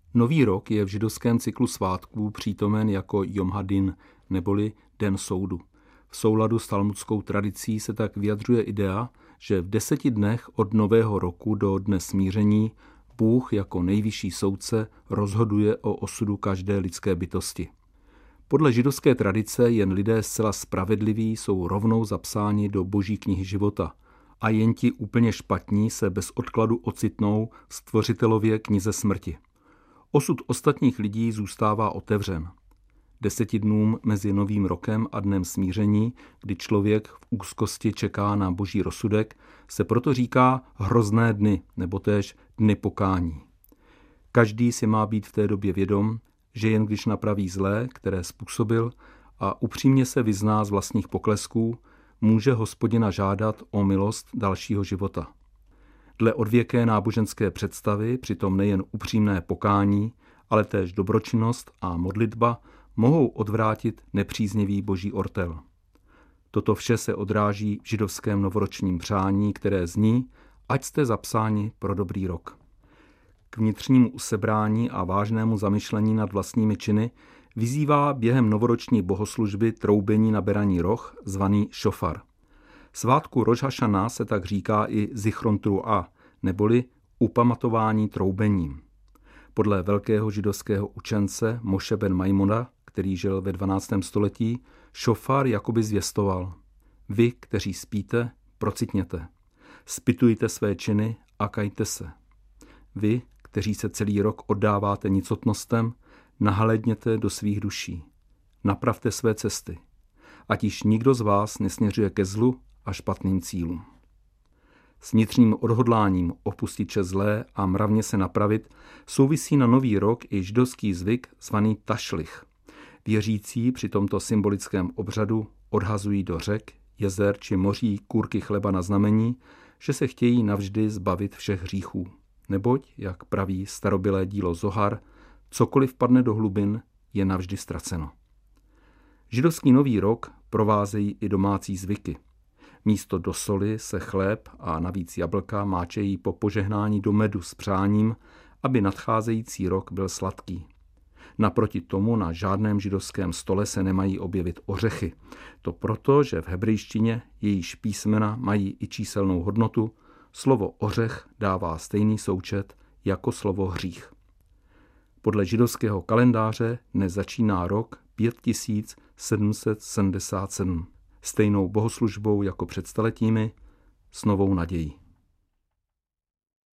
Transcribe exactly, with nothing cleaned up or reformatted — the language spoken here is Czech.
Nový rok je v židovském cyklu svátků přítomen jako Jom Hadin, neboli Den soudu. V souladu s talmudskou tradicí se tak vyjadřuje idea, že v deseti dnech od Nového roku do Dne smíření Bůh jako nejvyšší soudce rozhoduje o osudu každé lidské bytosti. Podle židovské tradice jen lidé zcela spravedliví jsou rovnou zapsáni do Boží knihy života a jen ti úplně špatní se bez odkladu ocitnou v Stvořitelově knize smrti. Osud ostatních lidí zůstává otevřen. Deseti dnům mezi Novým rokem a Dnem smíření, kdy člověk v úzkosti čeká na Boží rozsudek, se proto říká hrozné dny, nebo též dny pokání. Každý si má být v té době vědom, že jen když napraví zlé, které způsobil, a upřímně se vyzná z vlastních poklesků, může Hospodina žádat o milost dalšího života. Dle odvěké náboženské představy přitom nejen upřímné pokání, ale též dobročinnost a modlitba mohou odvrátit nepříznivý boží ortel. Toto vše se odráží v židovském novoročním přání, které zní: ať jste zapsáni pro dobrý rok. K vnitřnímu usebrání a vážnému zamyšlení nad vlastními činy vyzývá během novoroční bohoslužby troubení na beraní roh, zvaný šofar. Svátku Roš hašana se tak říká i Zichron Tru'a, neboli upamatování troubením. Podle velkého židovského učence Moše ben Maimona, který žil ve dvanáctém století, šofar jakoby zvěstoval: vy, kteří spíte, procitněte. Zpytujte své činy a kajte se. Vy, kteří se celý rok oddáváte nicotnostem, nahlédněte do svých duší. Napravte své cesty. Ať již nikdo z vás nesměřuje ke zlu a špatným cílům. S vnitřním odhodláním opustit vše zlé a mravně se napravit souvisí na Nový rok i židovský zvyk zvaný tašlich. Věřící při tomto symbolickém obřadu odhazují do řek, jezer či moří kůrky chleba na znamení, že se chtějí navždy zbavit všech hříchů. Neboť, jak praví starobylé dílo Zohar, cokoliv padne do hlubin, je navždy ztraceno. Židovský Nový rok provázejí i domácí zvyky. Místo do soli se chléb a navíc jablka máčejí po požehnání do medu s přáním, aby nadcházející rok byl sladký. Naproti tomu na žádném židovském stole se nemají objevit ořechy. To proto, že v hebrejštině jejíž písmena mají i číselnou hodnotu, slovo ořech dává stejný součet jako slovo hřích. Podle židovského kalendáře dnes začíná rok pět tisíc sedm set sedmdesát sedm. Stejnou bohoslužbou jako před staletími, s novou nadějí.